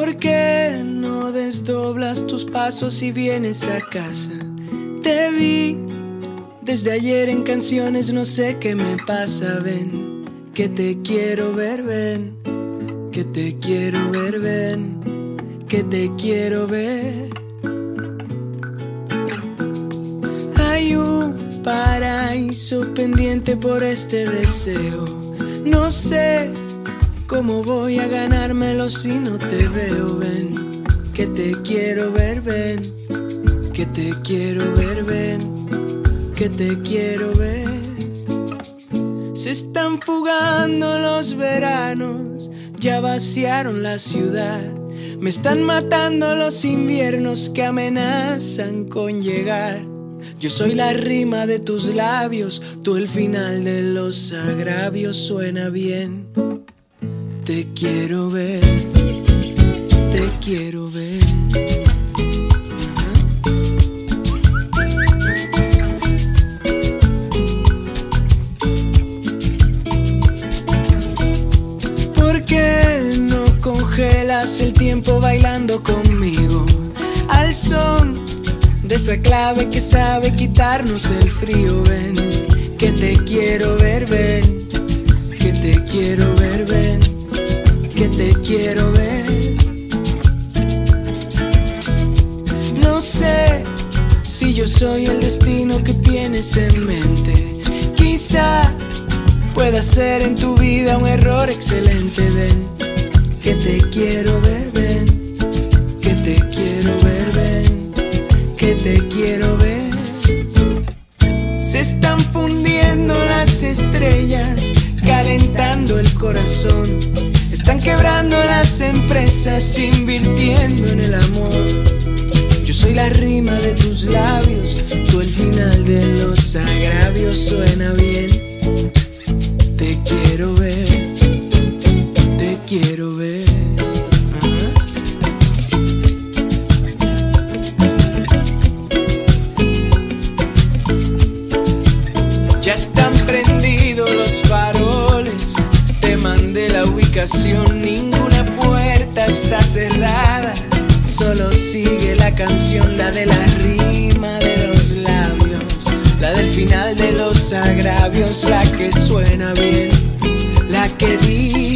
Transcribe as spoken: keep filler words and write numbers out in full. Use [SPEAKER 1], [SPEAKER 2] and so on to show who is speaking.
[SPEAKER 1] ¿Por qué no desdoblas tus pasos y vienes a casa? Te vi desde ayer en canciones, no sé qué me pasa, ven, que te quiero ver, ven, que te quiero ver, ven, que te quiero ver. Hay un paraíso pendiente por este deseo, no sé cómo voy a ganármelo si no te veo, ven, que te quiero ver, ven, que te quiero ver, ven, que te quiero ver. Se están fugando los veranos, ya vaciaron la ciudad. Me están matando los inviernos que amenazan con llegar. Yo soy la rima de tus labios, tú el final de los agravios. Suena bien. Te quiero ver, te quiero ver. ¿Por qué no congelas el tiempo bailando conmigo? Al son de esa clave que sabe quitarnos el frío, ven, que te quiero ver, ven, que te quiero ver, ven, que te quiero ver. No sé si yo soy el destino que tienes en mente. Quizá pueda ser en tu vida un error excelente, ven, que te quiero ver, ven, que te quiero ver, ven, que te quiero ver. Se están fundiendo las estrellas, calentando el corazón. Están quebrando las empresas, invirtiendo en el amor. Yo soy la rima de tus labios, tú el final de los agravios. Suena bien. Te quiero ver, te quiero ver. Ya están prendidos los faroles, te mandé la ubicación, ninguna puerta está cerrada, solo sigue la canción, la de la rima de los labios, la del final de los agravios, la que suena bien, la que dice